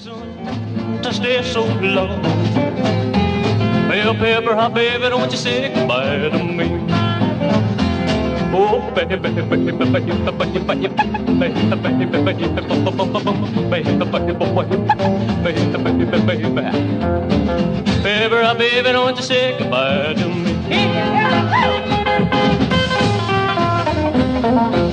To stay so long. Well, Pepper, how baby, don't you say goodbye to me? Oh, baby, baby, baby, baby, baby, baby, baby, baby, how baby, don't you say goodbye to me?